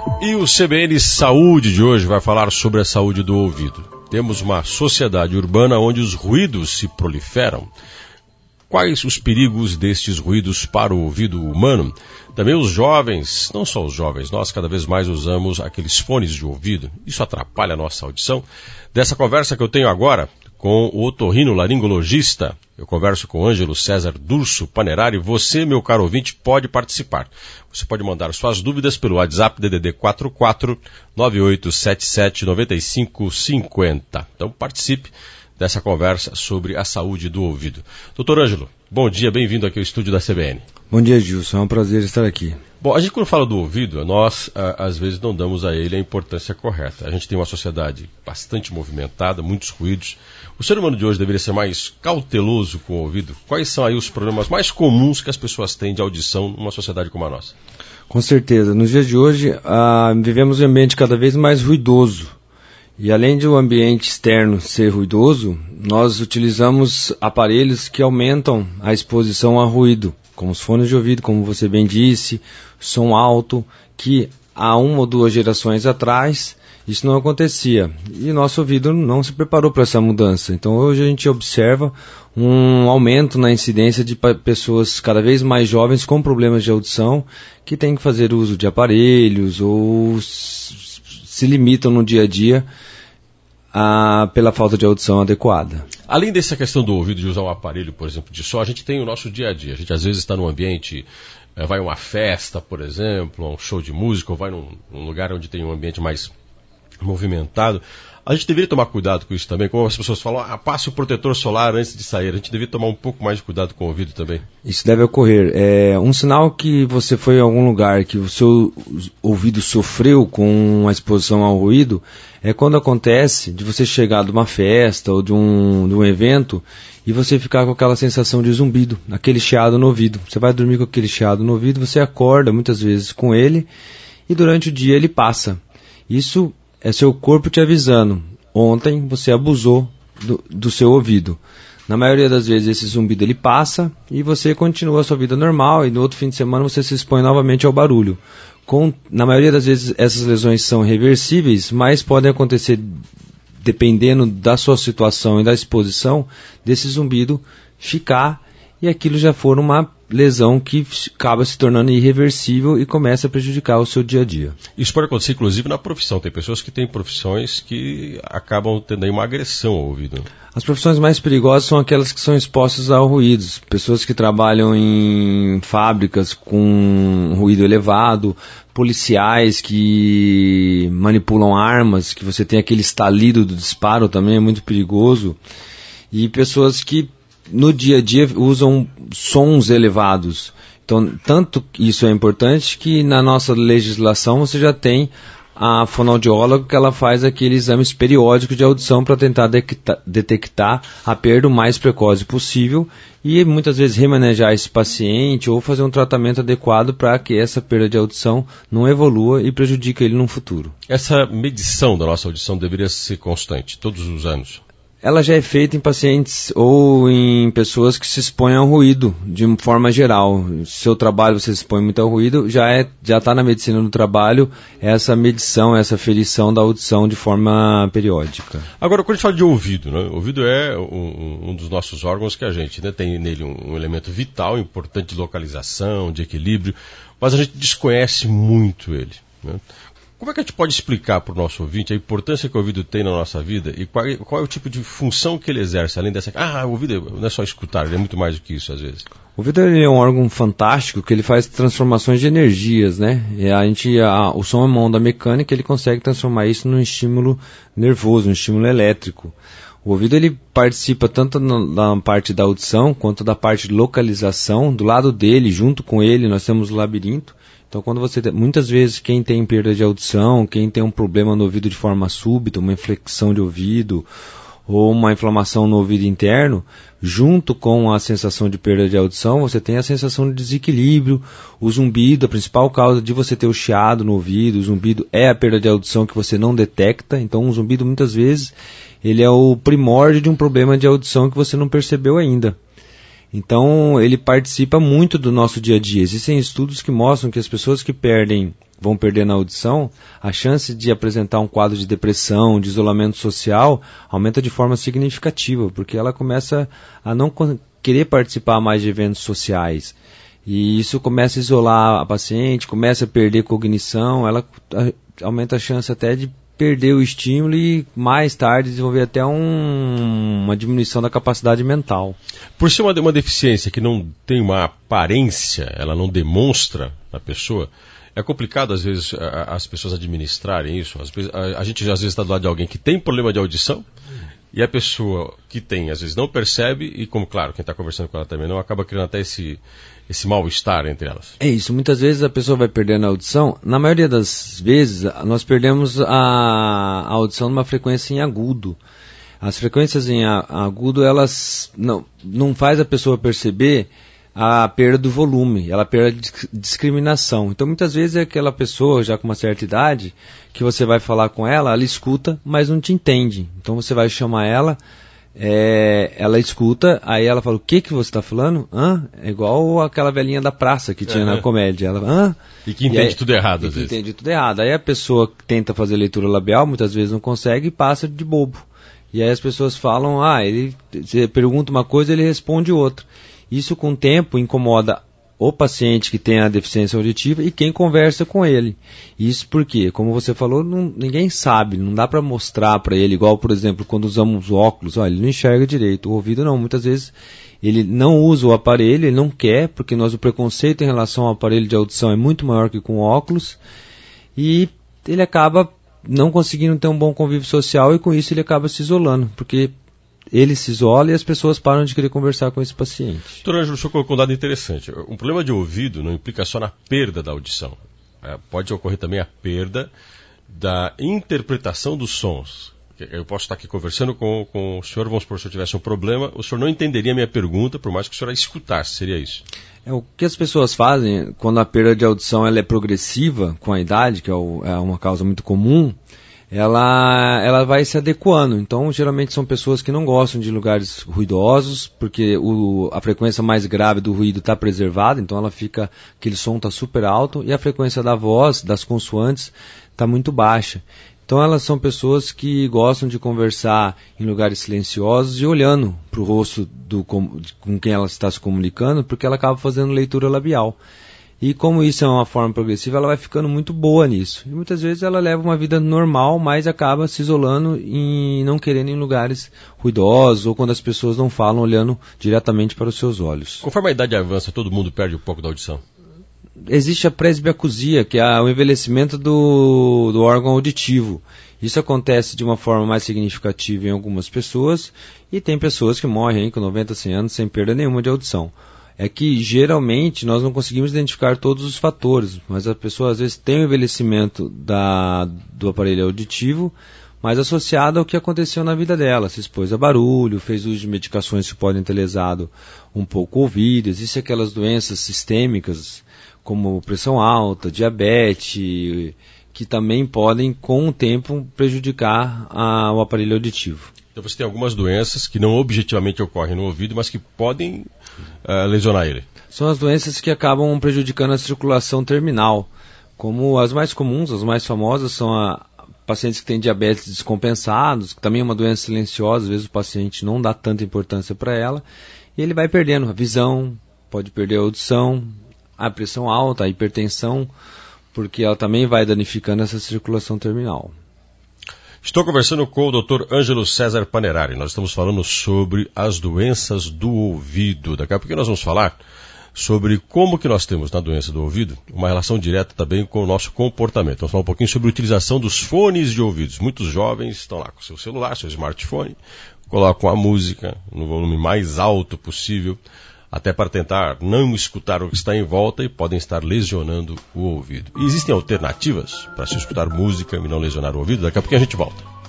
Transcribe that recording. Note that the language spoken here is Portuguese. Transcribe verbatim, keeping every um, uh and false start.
E o C B N Saúde de hoje vai falar sobre a saúde do ouvido. Temos uma sociedade urbana onde os ruídos se proliferam. Quais os perigos destes ruídos para o ouvido humano? Também os jovens, não só os jovens, nós cada vez mais usamos aqueles fones de ouvido. Isso atrapalha a nossa audição. Dessa conversa que eu tenho agora com o otorrinolaringologista, eu converso com Ângelo César Durso Panerari. Você, meu caro ouvinte, pode participar. Você pode mandar suas dúvidas pelo WhatsApp D D D quatro quatro nove oito sete sete nove cinco cinco zero. Então participe dessa conversa sobre a saúde do ouvido. Doutor Ângelo, bom dia, bem-vindo aqui ao estúdio da C B N. Bom dia, Gilson, é um prazer estar aqui. Bom, a gente quando fala do ouvido, nós a, às vezes não damos a ele a importância correta. A gente tem uma sociedade bastante movimentada, muitos ruídos. O ser humano de hoje deveria ser mais cauteloso com o ouvido. Quais são aí os problemas mais comuns que as pessoas têm de audição numa sociedade como a nossa? Com certeza. Nos dias de hoje, ah, vivemos um ambiente cada vez mais ruidoso. E além de o ambiente externo ser ruidoso, nós utilizamos aparelhos que aumentam a exposição a ruído, como os fones de ouvido, como você bem disse, som alto, que há uma ou duas gerações atrás isso não acontecia. E nosso ouvido não se preparou para essa mudança. Então hoje a gente observa um aumento na incidência de pessoas cada vez mais jovens com problemas de audição que têm que fazer uso de aparelhos ou se limitam no dia a dia a, pela falta de audição adequada. Além dessa questão do ouvido, de usar um aparelho, por exemplo, de som, a gente tem o nosso dia a dia. A gente às vezes está num ambiente, é, vai a uma festa, por exemplo, a um show de música, ou vai num, num lugar onde tem um ambiente mais movimentado. A gente deveria tomar cuidado com isso também, como as pessoas falam, ah, passe o protetor solar antes de sair. A gente deveria tomar um pouco mais de cuidado com o ouvido também. Isso deve ocorrer. É um sinal que você foi em algum lugar que o seu ouvido sofreu com a exposição ao ruído, é quando acontece de você chegar de uma festa ou de um, de um evento e você ficar com aquela sensação de zumbido, aquele chiado no ouvido. Você vai dormir com aquele chiado no ouvido, você acorda muitas vezes com ele e durante o dia ele passa. Isso é seu corpo te avisando, ontem você abusou do, do seu ouvido. Na maioria das vezes esse zumbido ele passa e você continua a sua vida normal e no outro fim de semana você se expõe novamente ao barulho. Com, na maioria das vezes essas lesões são reversíveis, mas podem acontecer dependendo da sua situação e da exposição desse zumbido ficar e aquilo já for uma lesão que acaba se tornando irreversível e começa a prejudicar o seu dia a dia. Isso pode acontecer inclusive na profissão. Tem pessoas que têm profissões que acabam tendo aí uma agressão ao ouvido. As profissões mais perigosas são aquelas que são expostas a ruídos. Pessoas que trabalham em fábricas com ruído elevado, policiais que manipulam armas, que você tem aquele estalido do disparo também, é muito perigoso. E pessoas que no dia a dia usam sons elevados. Então, tanto isso é importante que na nossa legislação você já tem a fonoaudióloga que ela faz aqueles exames periódicos de audição para tentar detectar, detectar a perda o mais precoce possível e muitas vezes remanejar esse paciente ou fazer um tratamento adequado para que essa perda de audição não evolua e prejudique ele no futuro. Essa medição da nossa audição deveria ser constante, todos os anos? Ela já é feita em pacientes ou em pessoas que se expõem ao ruído, de forma geral. Seu trabalho você se expõe muito ao ruído, já é, já está na medicina do trabalho essa medição, essa ferição da audição de forma periódica. Agora, quando a gente fala de ouvido, né? O ouvido é um, um dos nossos órgãos que a gente, né, tem nele um, um elemento vital, importante de localização, de equilíbrio, mas a gente desconhece muito ele, né? Como é que a gente pode explicar para o nosso ouvinte a importância que o ouvido tem na nossa vida e qual, qual é o tipo de função que ele exerce, além dessa... Ah, o ouvido não é só escutar, ele é muito mais do que isso, às vezes. O ouvido é um órgão fantástico que ele faz transformações de energias, né? E a gente, a, o som é uma onda mecânica, ele consegue transformar isso num estímulo nervoso, um estímulo elétrico. O ouvido ele participa tanto na, na parte da audição quanto da parte de localização. Do lado dele, junto com ele, nós temos o labirinto. Então, quando você tem, muitas vezes quem tem perda de audição, quem tem um problema no ouvido de forma súbita, uma inflexão de ouvido ou uma inflamação no ouvido interno, junto com a sensação de perda de audição, você tem a sensação de desequilíbrio, o zumbido, a principal causa de você ter o chiado no ouvido, o zumbido é a perda de audição que você não detecta. Então, o zumbido muitas vezes ele é o primórdio de um problema de audição que você não percebeu ainda. Então, ele participa muito do nosso dia a dia. Existem estudos que mostram que as pessoas que perdem, vão perder na audição, a chance de apresentar um quadro de depressão, de isolamento social, aumenta de forma significativa, porque ela começa a não querer participar mais de eventos sociais. E isso começa a isolar a paciente, começa a perder cognição, ela aumenta a chance até de perder o estímulo e mais tarde desenvolver até um, uma diminuição da capacidade mental. Por ser uma, uma deficiência que não tem uma aparência, ela não demonstra na pessoa, é complicado às vezes a, as pessoas administrarem isso. Às vezes, a, a gente às vezes está do lado de alguém que tem problema de audição e a pessoa que tem às vezes não percebe e, como claro, quem está conversando com ela também não, acaba criando até esse... esse mal-estar entre elas. É isso, muitas vezes a pessoa vai perdendo a audição. Na maioria das vezes, nós perdemos a, a audição numa frequência em agudo. As frequências em a, agudo, elas não, não faz a pessoa perceber a perda do volume, ela perde a discriminação. Então, muitas vezes é aquela pessoa, já com uma certa idade, que você vai falar com ela, ela escuta, mas não te entende. Então, você vai chamar ela... É, ela escuta, aí ela fala, o que que você está falando? Hã? É igual aquela velhinha da praça que tinha uhum. na comédia. Ela, Hã? E que entende e aí, tudo errado, e às que vezes. entende tudo errado. Aí a pessoa tenta fazer leitura labial, muitas vezes não consegue e passa de bobo. E aí as pessoas falam, ah, ele você pergunta uma coisa, ele responde outra. Isso com o tempo incomoda o paciente que tem a deficiência auditiva e quem conversa com ele. Isso porque, como você falou, não, ninguém sabe, não dá para mostrar para ele, igual, por exemplo, quando usamos óculos, ó, ele não enxerga direito, o ouvido não, muitas vezes ele não usa o aparelho, ele não quer, porque nós, o preconceito em relação ao aparelho de audição é muito maior que com óculos, e ele acaba não conseguindo ter um bom convívio social e com isso ele acaba se isolando, porque ele se isola e as pessoas param de querer conversar com esse paciente. Doutor Ângelo, o senhor colocou um dado interessante. Um problema de ouvido não implica só na perda da audição. É, pode ocorrer também a perda da interpretação dos sons. Eu posso estar aqui conversando com, com o senhor, vamos supor, se eu tivesse um problema, o senhor não entenderia a minha pergunta, por mais que o senhor a escutasse, seria isso? É, o que as pessoas fazem, quando a perda de audição ela é progressiva com a idade, que é, o, é uma causa muito comum, ela, ela vai se adequando. Então, geralmente são pessoas que não gostam de lugares ruidosos, porque o, a frequência mais grave do ruído está preservada, então ela fica, aquele som está super alto, e a frequência da voz, das consoantes, está muito baixa. Então, elas são pessoas que gostam de conversar em lugares silenciosos e olhando para o rosto do, com, com quem ela está se comunicando, porque ela acaba fazendo leitura labial. E como isso é uma forma progressiva, ela vai ficando muito boa nisso. E muitas vezes ela leva uma vida normal, mas acaba se isolando e não querendo ir em lugares ruidosos, ou quando as pessoas não falam olhando diretamente para os seus olhos. Conforme a idade avança, todo mundo perde um pouco da audição? Existe a presbiacusia, que é o envelhecimento do, do órgão auditivo. Isso acontece de uma forma mais significativa em algumas pessoas, e tem pessoas que morrem aí com noventa, cem anos sem perda nenhuma de audição. É que, geralmente, nós não conseguimos identificar todos os fatores, mas a pessoa, às vezes, tem o envelhecimento da, do aparelho auditivo, mas associado ao que aconteceu na vida dela. Se expôs a barulho, fez uso de medicações que podem ter lesado um pouco o ouvido. Existem aquelas doenças sistêmicas, como pressão alta, diabetes, que também podem, com o tempo, prejudicar a, o aparelho auditivo. Então você tem algumas doenças que não objetivamente ocorrem no ouvido, mas que podem uh, lesionar ele. São as doenças que acabam prejudicando a circulação terminal. Como as mais comuns, as mais famosas, são a, pacientes que têm diabetes descompensados, que também é uma doença silenciosa, às vezes o paciente não dá tanta importância para ela, e ele vai perdendo a visão, pode perder a audição, a pressão alta, a hipertensão, porque ela também vai danificando essa circulação terminal. Estou conversando com o doutor Ângelo César Panerari. Nós estamos falando sobre as doenças do ouvido. Daqui a pouco nós vamos falar sobre como que nós temos na doença do ouvido uma relação direta também com o nosso comportamento. Vamos falar um pouquinho sobre a utilização dos fones de ouvidos. Muitos jovens estão lá com seu celular, seu smartphone, colocam a música no volume mais alto possível, até para tentar não escutar o que está em volta, e podem estar lesionando o ouvido. E existem alternativas para se escutar música e não lesionar o ouvido? Daqui a pouco a gente volta.